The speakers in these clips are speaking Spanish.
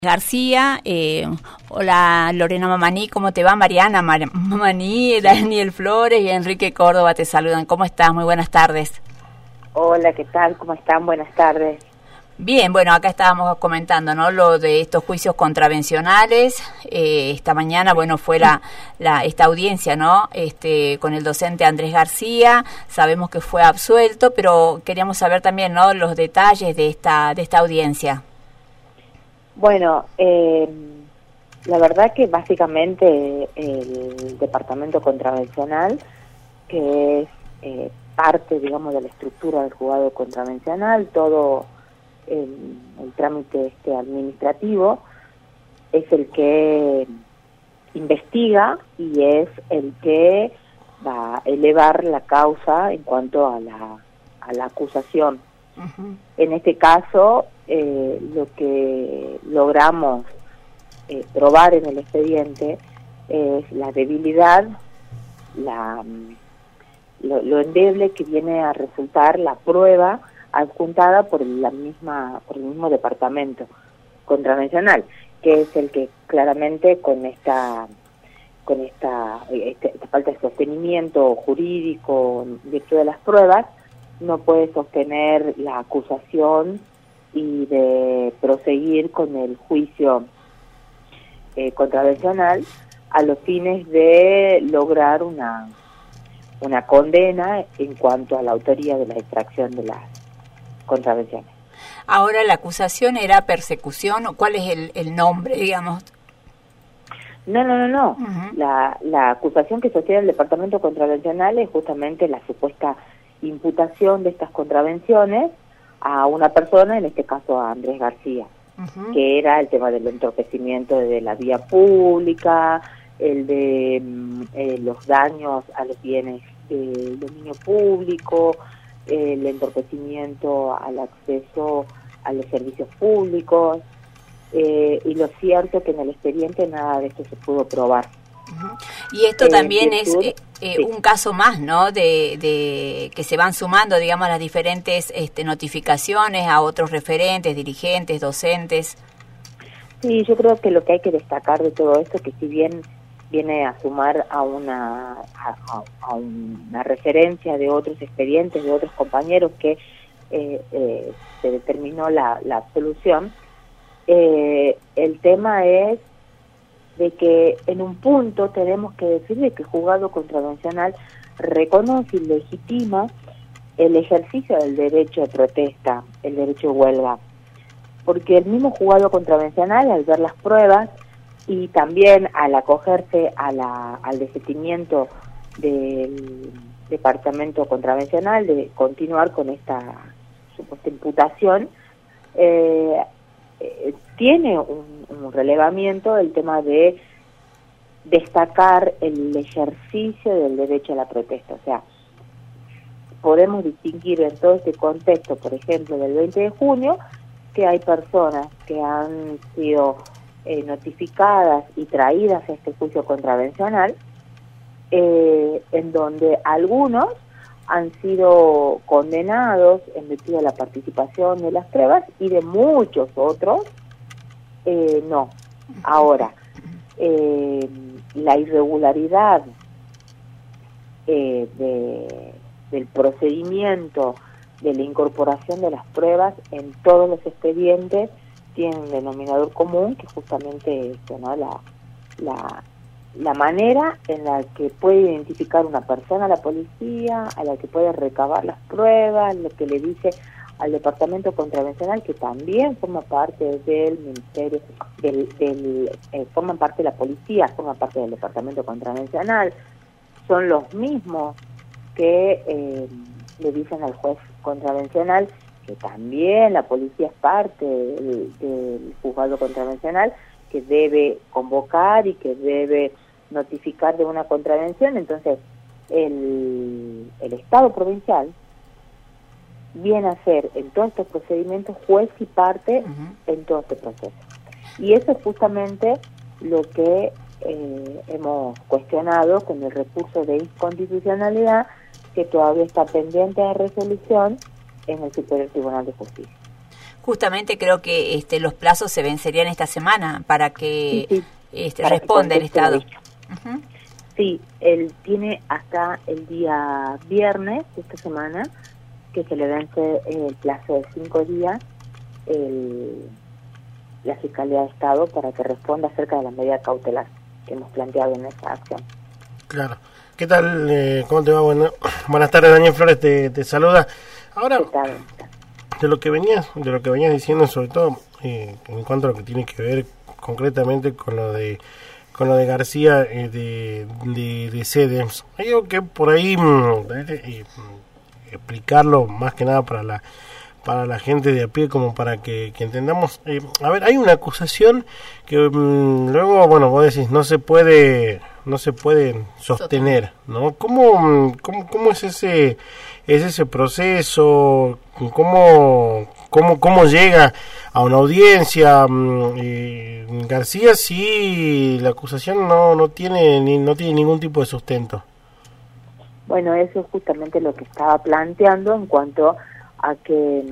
García, hola Lorena Mamaní, ¿cómo te va? Mariana Mamaní, Daniel Flores y Enrique Córdoba te saludan. ¿Cómo estás? Muy buenas tardes. Hola, ¿qué tal? ¿Cómo están? Buenas tardes. Bien, bueno, acá estábamos comentando, ¿no? Lo de estos juicios contravencionales. Esta mañana, bueno, fue esta audiencia, ¿no? Con el docente Andrés García. Sabemos que fue absuelto, pero queríamos saber también, ¿no? Los detalles de esta audiencia. Bueno, la verdad que básicamente el Departamento Contravencional, que es parte, digamos, de la estructura del juzgado contravencional, todo el trámite administrativo, es el que investiga y es el que va a elevar la causa en cuanto a la acusación. Uh-huh. En este caso, lo que logramos probar en el expediente es la debilidad, lo endeble que viene a resultar la prueba adjuntada por el mismo departamento contravencional, que es el que claramente con esta falta de sostenimiento jurídico en virtud de las pruebas no puede sostener la acusación y de proseguir con el juicio contravencional a los fines de lograr una condena en cuanto a la autoría de la extracción de las contravenciones. Ahora, la acusación era persecución, ¿o cuál es el nombre, digamos? No. Uh-huh. La acusación que sostiene el Departamento Contravencional es justamente la supuesta imputación de estas contravenciones a una persona, en este caso a Andrés García, uh-huh, que era el tema del entorpecimiento de la vía pública, el de los daños a los bienes del dominio público, el entorpecimiento al acceso a los servicios públicos, y lo cierto es que en el expediente nada de esto se pudo probar. Uh-huh. Y esto también es sí, un caso más, ¿no? De que se van sumando, digamos, las diferentes notificaciones a otros referentes, dirigentes, docentes. Sí, yo creo que lo que hay que destacar de todo esto, que si bien viene a sumar a una referencia de otros expedientes, de otros compañeros que se determinó la absolución, el tema es de que en un punto tenemos que decir de que el juzgado contravencional reconoce y legitima el ejercicio del derecho de protesta, el derecho de huelga, porque el mismo juzgado contravencional, al ver las pruebas y también al acogerse al desistimiento del Departamento Contravencional de continuar con esta supuesta imputación, tiene un relevamiento el tema de destacar el ejercicio del derecho a la protesta. O sea, podemos distinguir en todo este contexto, por ejemplo, del 20 de junio, que hay personas que han sido notificadas y traídas a este juicio contravencional, en donde algunos han sido condenados en virtud de la participación de las pruebas y de muchos otros no. Ahora, la irregularidad del procedimiento de la incorporación de las pruebas en todos los expedientes tiene un denominador común, que justamente esto, ¿no? La manera en la que puede identificar una persona a la policía, a la que puede recabar las pruebas, lo que le dice al Departamento Contravencional, que también forma parte del Ministerio, forman parte de la policía, forma parte del Departamento Contravencional, son los mismos que le dicen al juez contravencional que también la policía es parte del juzgado contravencional, que debe convocar y que debe notificar de una contravención. Entonces el Estado provincial viene a ser en todos estos procedimientos juez y parte, uh-huh, en todo este proceso. Y eso es justamente lo que hemos cuestionado con el recurso de inconstitucionalidad, que todavía está pendiente de resolución en el Superior Tribunal de Justicia. Justamente creo que los plazos se vencerían esta semana para que para responda el Estado. Uh-huh. Sí, él tiene hasta el día viernes de esta semana que se le vence el plazo de 5 días la Fiscalía de Estado para que responda acerca de las medidas cautelares que hemos planteado en esta acción. Claro. ¿Qué tal? ¿Cómo te va? Buenas tardes, Daniel Flores te saluda. Ahora, de lo que venías diciendo, sobre todo en cuanto a lo que tiene que ver concretamente con lo de García de CEDEMS, hay algo que por ahí explicarlo más que nada para la gente de a pie, como para que entendamos. A ver, hay una acusación que luego, bueno, vos decís, no se puede sostener, ¿no? ¿Cómo es ese proceso? ¿Cómo llega a una audiencia García si la acusación no tiene ningún tipo de sustento? Bueno, eso es justamente lo que estaba planteando en cuanto a que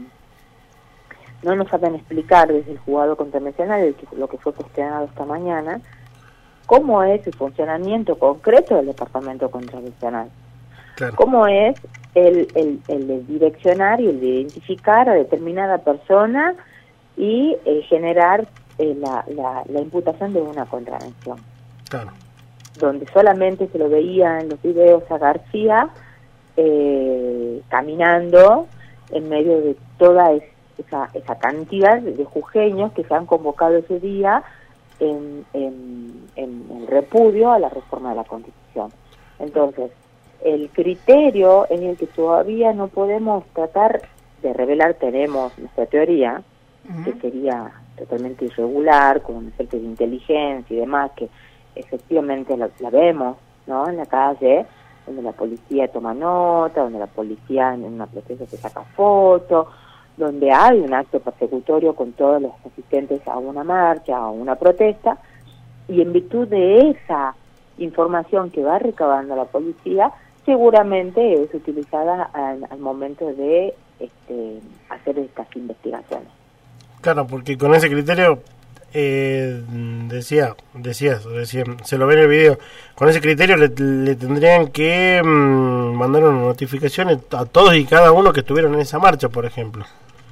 no nos saben explicar desde el juzgado contravencional, lo que fue cuestionado esta mañana, cómo es el funcionamiento concreto del departamento contravencional. Claro. Cómo es el de direccionar y el de identificar a determinada persona y generar la imputación de una contravención. Claro. Donde solamente se lo veía en los videos a García caminando en medio de toda esa cantidad de jujeños que se han convocado ese día en repudio a la reforma de la Constitución. Entonces, el criterio en el que todavía no podemos tratar de revelar, tenemos nuestra teoría, que sería totalmente irregular, con un efecto de inteligencia y demás, que efectivamente la vemos, ¿no?, en la calle, donde la policía toma nota, donde la policía en una protesta se saca fotos, donde hay un acto persecutorio con todos los asistentes a una marcha o una protesta, y en virtud de esa información que va recabando la policía, seguramente es utilizada al momento de hacer estas investigaciones. Claro, porque con ese criterio, decías, se lo ve en el video, con ese criterio le tendrían que mandar una notificación a todos y cada uno que estuvieron en esa marcha, por ejemplo.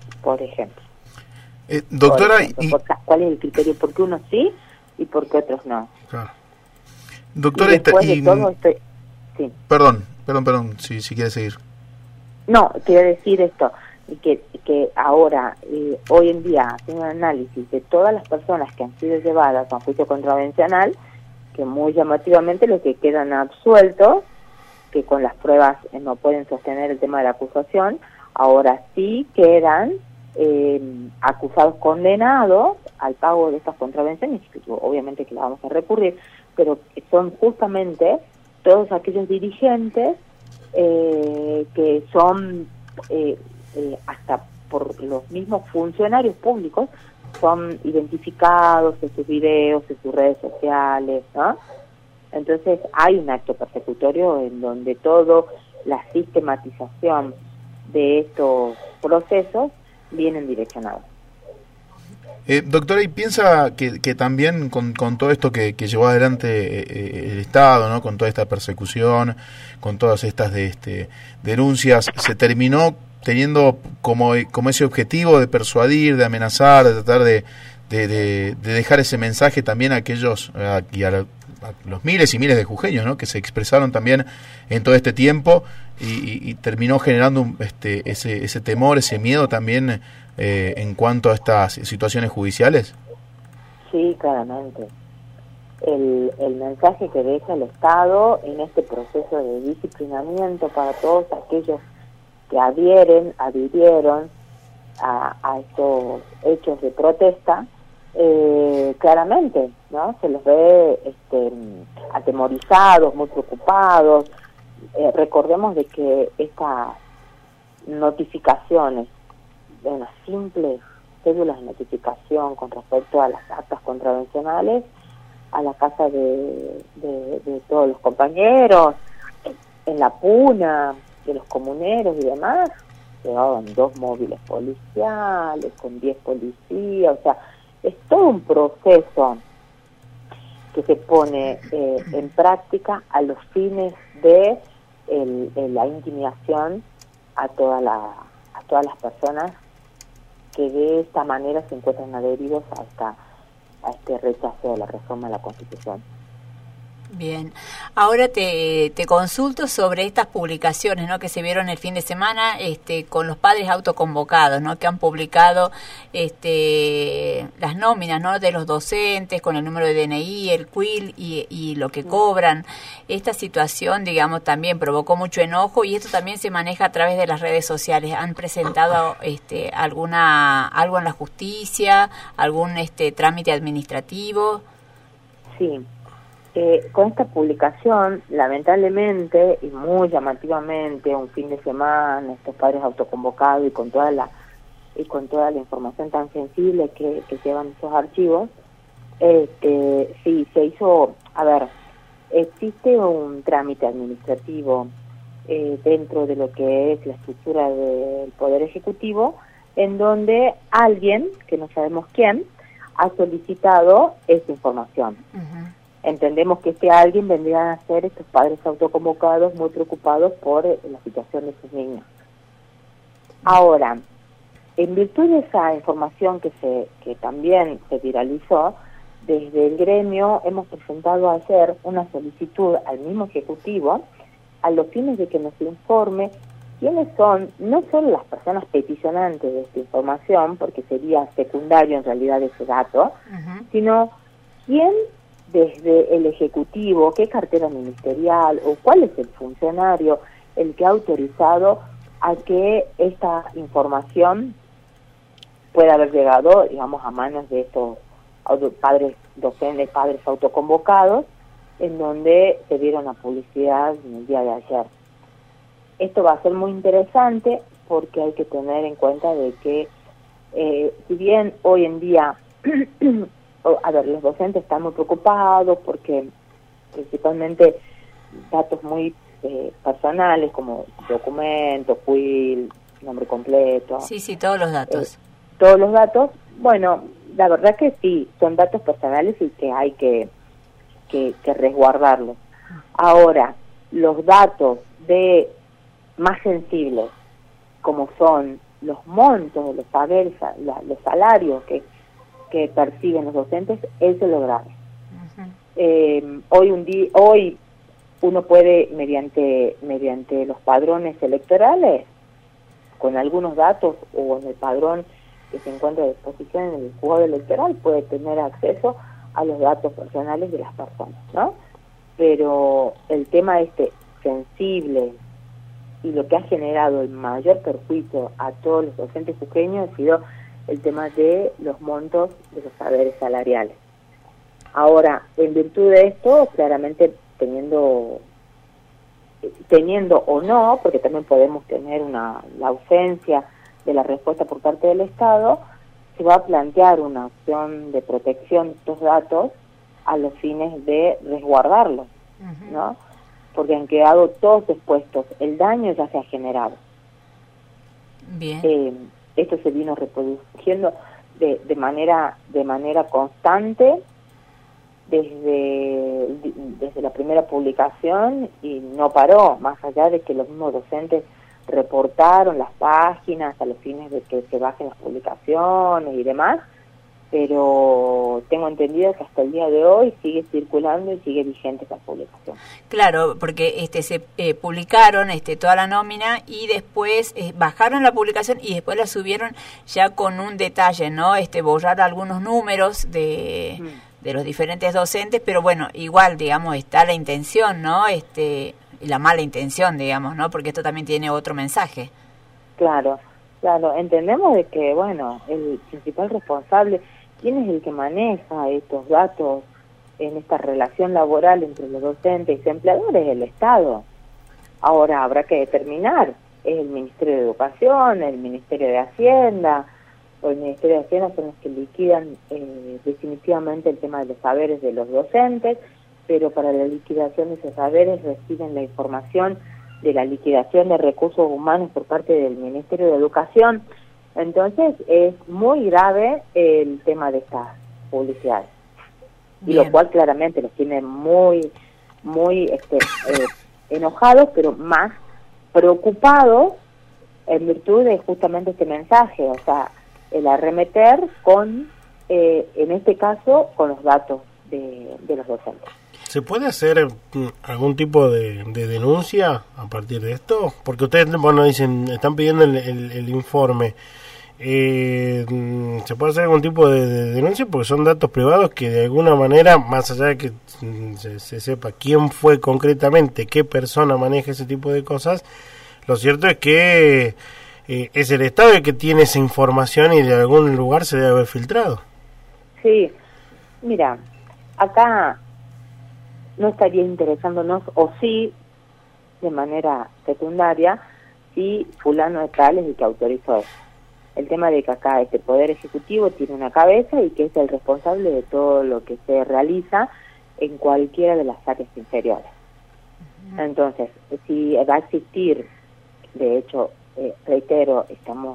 Doctora, ¿cuál es el criterio? ¿Por qué unos sí y por qué otros no? Claro. Doctora, sí. Perdón, si quiere seguir. No, quiero decir esto, que ahora, hoy en día, haciendo un análisis de todas las personas que han sido llevadas a un juicio contravencional, que muy llamativamente los que quedan absueltos, que con las pruebas no pueden sostener el tema de la acusación, ahora sí quedan acusados condenados al pago de estas contravenciones, que obviamente que la vamos a recurrir, pero son justamente todos aquellos dirigentes que son hasta por los mismos funcionarios públicos, son identificados en sus videos, en sus redes sociales, ¿no? Entonces hay un acto persecutorio en donde toda la sistematización de estos procesos vienen direccionados. Doctora, ¿y piensa que también con todo esto que llevó adelante el Estado, ¿no?, con toda esta persecución, con todas estas denuncias, se terminó teniendo como ese objetivo de persuadir, de amenazar, de tratar de dejar ese mensaje también a aquellos y a los miles y miles de jujeños, ¿no?, que se expresaron también en todo este tiempo y terminó generando ese temor, ese miedo también en cuanto a estas situaciones judiciales? Sí, claramente. El mensaje que deja el Estado en este proceso de disciplinamiento para todos aquellos que adhirieron a estos hechos de protesta, claramente, ¿no?, se los ve atemorizados, muy preocupados. Recordemos de que estas notificaciones, de unas simples cédulas de notificación con respecto a las actas contravencionales, a la casa de todos los compañeros, en la puna, de los comuneros y demás, llevaban 2 móviles policiales, con 10 policías, o sea, es todo un proceso que se pone en práctica a los fines de la intimidación a todas las personas que de esta manera se encuentran adheridos a este rechazo de la reforma de la Constitución. Bien, ahora te consulto sobre estas publicaciones, ¿no?, que se vieron el fin de semana, con los padres autoconvocados, ¿no?, que han publicado las nóminas, ¿no?, de los docentes con el número de DNI, el CUIL y lo que cobran. Esta situación, digamos, también provocó mucho enojo y esto también se maneja a través de las redes sociales. ¿Han presentado algo en la justicia, algún trámite administrativo? Sí. Con esta publicación, lamentablemente y muy llamativamente, un fin de semana, estos padres autoconvocados y con toda la información tan sensible que llevan estos archivos, sí, se hizo, existe un trámite administrativo dentro de lo que es la estructura del Poder Ejecutivo, en donde alguien, que no sabemos quién, ha solicitado esta información. Uh-huh. Entendemos que alguien vendría a ser estos padres autoconvocados muy preocupados por la situación de sus niños. Ahora, en virtud de esa información que también se viralizó, desde el gremio hemos presentado a hacer una solicitud al mismo Ejecutivo a los fines de que nos informe quiénes son, no solo las personas peticionantes de esta información, porque sería secundario en realidad ese dato, uh-huh, sino quién desde el Ejecutivo, qué cartera ministerial o cuál es el funcionario el que ha autorizado a que esta información pueda haber llegado, digamos, a manos de estos padres docentes, padres autoconvocados, en donde se dieron la publicidad en el día de ayer. Esto va a ser muy interesante porque hay que tener en cuenta de que, si bien hoy en día los docentes están muy preocupados porque principalmente datos muy personales como documentos, CUIL, nombre completo. Sí, todos los datos. Todos los datos, bueno, la verdad que sí, son datos personales y que hay que resguardarlos. Ahora, los datos más sensibles, como son los montos de los saberes, los salarios que perciben los docentes, eso es lo grave. Uh-huh. Hoy uno puede, mediante los padrones electorales, con algunos datos o en el padrón que se encuentra a disposición en el juzgado electoral, puede tener acceso a los datos personales de las personas, ¿no? Pero el tema sensible y lo que ha generado el mayor perjuicio a todos los docentes jujeños ha sido el tema de los montos de los saberes salariales. Ahora, en virtud de esto, claramente teniendo o no, porque también podemos tener la ausencia de la respuesta por parte del Estado, se va a plantear una acción de protección de estos datos a los fines de resguardarlos, uh-huh, ¿no? Porque han quedado todos expuestos, el daño ya se ha generado. Bien. Esto se vino reproduciendo de manera constante desde la primera publicación y no paró, más allá de que los mismos docentes reportaron las páginas a los fines de que se bajen las publicaciones y demás, pero tengo entendido que hasta el día de hoy sigue circulando y sigue vigente esa publicación. Claro, porque se publicaron toda la nómina y después bajaron la publicación y después la subieron ya con un detalle, ¿no? Borrar algunos números de los diferentes docentes, pero bueno, igual, digamos, está la intención, ¿no? Y la mala intención, digamos, ¿no? Porque esto también tiene otro mensaje. Claro, entendemos de que, bueno, el principal responsable, ¿quién es el que maneja estos datos en esta relación laboral entre los docentes y empleadores? El Estado. Ahora habrá que determinar, ¿es el Ministerio de Educación, el Ministerio de Hacienda, o el Ministerio de Hacienda son los que liquidan definitivamente el tema de los saberes de los docentes, pero para la liquidación de esos saberes reciben la información de la liquidación de recursos humanos por parte del Ministerio de Educación. Entonces es muy grave el tema de estas publicidades. Y lo cual claramente los tiene muy enojados, pero más preocupados en virtud de justamente este mensaje, o sea, el arremeter con, en este caso, con los datos de los docentes. ¿Se puede hacer algún tipo de denuncia a partir de esto? Porque ustedes, bueno, dicen, están pidiendo el informe. ¿Se puede hacer algún tipo de denuncia? Porque son datos privados que de alguna manera, más allá de que se sepa quién fue concretamente, qué persona maneja ese tipo de cosas, lo cierto es que es el Estado el que tiene esa información y de algún lugar se debe haber filtrado. Sí, mira, acá no estaría interesándonos, o sí, de manera secundaria, si fulano de tal es el que autorizó eso. El tema de que acá este Poder Ejecutivo tiene una cabeza y que es el responsable de todo lo que se realiza en cualquiera de las áreas inferiores. Entonces, si va a existir, de hecho, reitero, estamos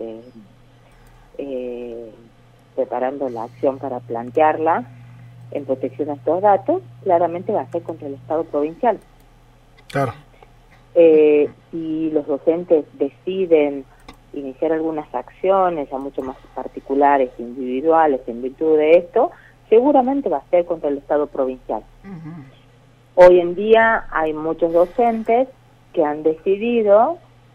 preparando la acción para plantearla en protección a estos datos, claramente va a ser contra el Estado provincial. Claro. Si los docentes deciden iniciar algunas acciones ya mucho más particulares, individuales, en virtud de esto, seguramente va a ser contra el Estado provincial. Hoy en día hay muchos docentes que han decidido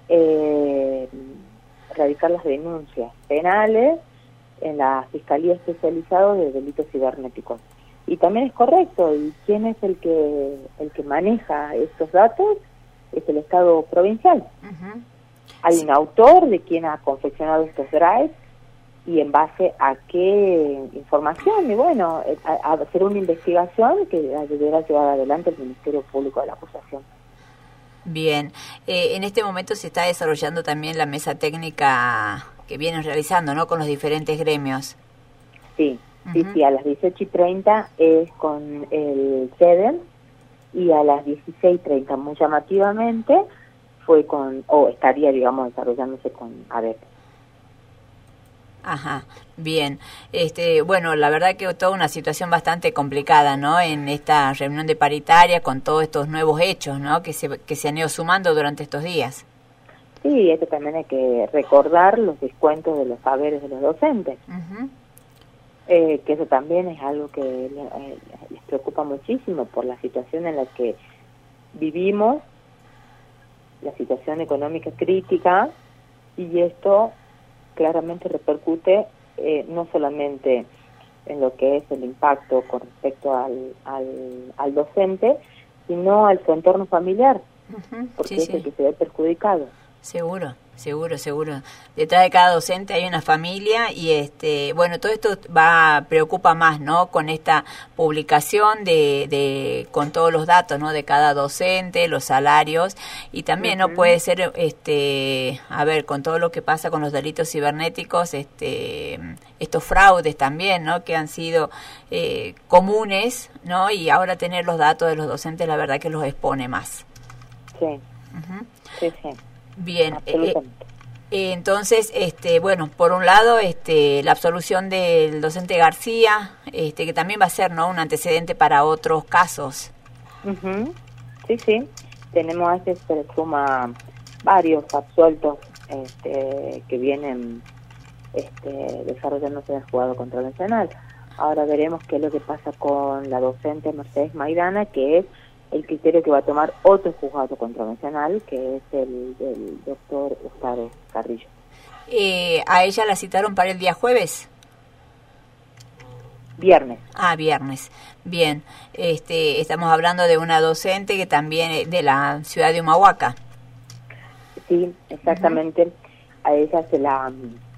radicar las denuncias penales en la Fiscalía Especializada de Delitos Cibernéticos. Y también es correcto, ¿y quién es el que maneja estos datos? Es el Estado provincial. Hay un autor de quien ha confeccionado estos drives y en base a qué información, y bueno, a hacer una investigación que deberá llevar adelante el Ministerio Público de la Acusación. Bien, en este momento se está desarrollando también la mesa técnica que vienen realizando, ¿no?, con los diferentes gremios. Sí, sí, a las 18:30 es con el CEDEN y a las 16:30, muy llamativamente, estaría, digamos, desarrollándose con ADEP. Ajá, bien. Bueno, la verdad que toda una situación bastante complicada, ¿no?, en esta reunión de paritaria con todos estos nuevos hechos, ¿no?, que se han ido sumando durante estos días. Sí, esto también hay que recordar los descuentos de los saberes de los docentes. Que eso también es algo que les preocupa muchísimo por la situación en la que vivimos, la situación económica crítica, y esto claramente repercute no solamente en lo que es el impacto con respecto al docente, sino al su entorno familiar, porque es el que se ve perjudicado. Seguro. Detrás de cada docente hay una familia y bueno, todo esto preocupa más, ¿no?, con esta publicación con todos los datos, ¿no?, de cada docente, los salarios, y también no puede ser con todo lo que pasa con los delitos cibernéticos, estos fraudes también, ¿no?, que han sido comunes, ¿no?, y ahora tener los datos de los docentes, la verdad que los expone más. Sí. Sí. Bien, entonces, bueno, por un lado, la absolución del docente García, que también va a ser, ¿no?, un antecedente para otros casos. Sí, tenemos a se le suma varios absueltos que vienen desarrollándose en el juzgado contravencional. Ahora veremos qué es lo que pasa con la docente Mercedes Maidana, que es el criterio que va a tomar otro juzgado contravencional, que es el del doctor Gustavo Carrillo. ¿A ella la citaron para el día jueves? Viernes. Viernes. Bien. Estamos hablando de una docente que también es de la ciudad de Humahuaca. Sí, exactamente. A ella se la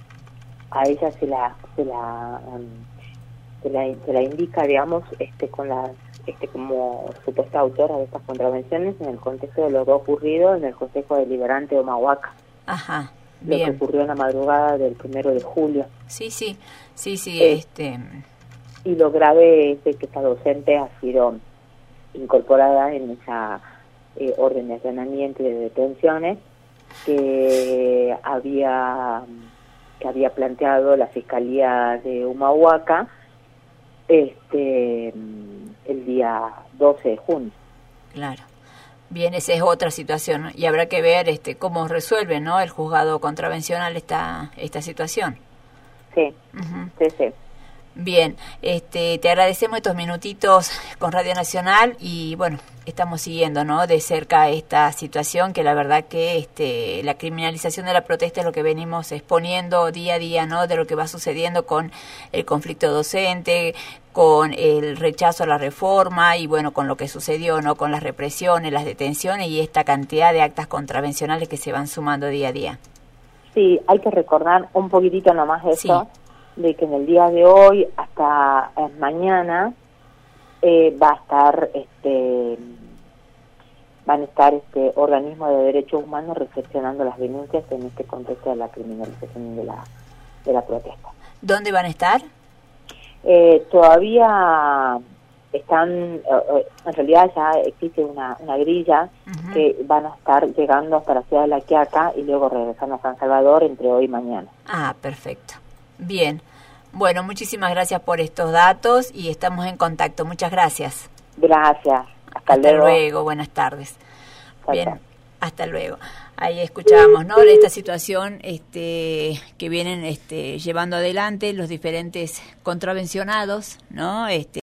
indica, digamos, con las como supuesta autora de estas contravenciones en el contexto de lo que ha ocurrido en el Consejo Deliberante de Humahuaca. Ajá, bien. Lo que ocurrió en la madrugada del 1 de julio. Sí. Y lo grave es de que esta docente ha sido incorporada en orden de allanamiento y de detenciones que había planteado la Fiscalía de Humahuaca el día 12 de junio. Claro. Bien, esa es otra situación, ¿no? Y habrá que ver cómo resuelve, ¿no?, el juzgado contravencional esta situación. Sí, sí. Bien, te agradecemos estos minutitos con Radio Nacional y bueno, estamos siguiendo, ¿no?, de cerca esta situación, que la verdad que la criminalización de la protesta es lo que venimos exponiendo día a día, ¿no?, de lo que va sucediendo con el conflicto docente, con el rechazo a la reforma y bueno, con lo que sucedió, ¿no?, con las represiones, las detenciones y esta cantidad de actas contravencionales que se van sumando día a día. Sí, hay que recordar un poquitito nomás esto. Sí. De que en el día de hoy hasta mañana va a estar van a estar organismos de derechos humanos reflexionando las denuncias en este contexto de la criminalización de la protesta. ¿Dónde van a estar? Todavía están, en realidad ya existe una grilla que van a estar llegando hasta la ciudad de La Quiaca y luego regresando a San Salvador entre hoy y mañana. Ah, perfecto. Bien. Bueno, muchísimas gracias por estos datos y estamos en contacto. Muchas gracias. Gracias. Hasta luego. Buenas tardes. Bien, hasta luego. Ahí escuchábamos, ¿no?, esta situación que vienen llevando adelante los diferentes contravencionados, ¿no?